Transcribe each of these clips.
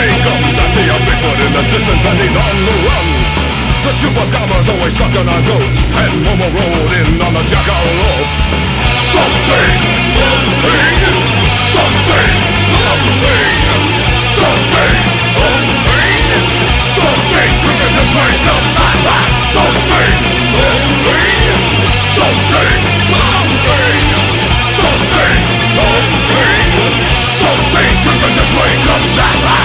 comes, I see a Bigfoot in the distance and he's on the run. The chupacabras always stuck on a goat, and Momo rolled in on the jackalope. Something, something, something, something, something, something, something, bringing this way to my something, something, something, something, something, something, something, bringing this way to my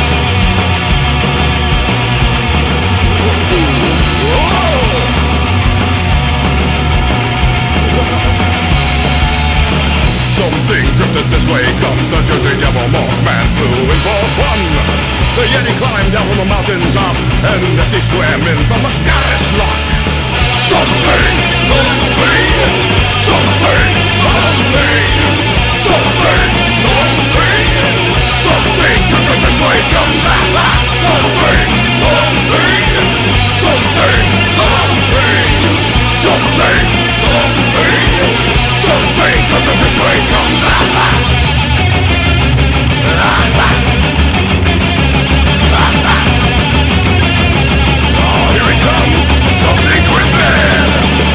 Something drifted this way comes the Jersey Devil. Mothman flew in for fun. The Yeti climbed down from the mountaintop, and as he swam in from the Scottish loch. Something, something, something, something, something, something, something drifted this way comes something, something, something, something, something, something. Something from this way comes Oh, here it comes, something twisted.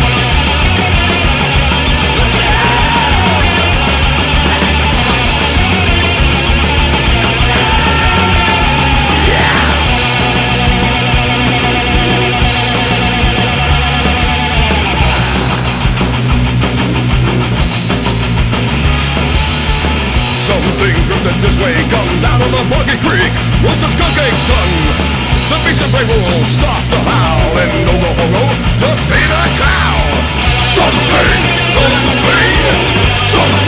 Something drifted this way comes out of the boggy creek with the skunk ape sun. The beast of prey will stop to howl and no ho-ho to feed a cow. Something, something, something.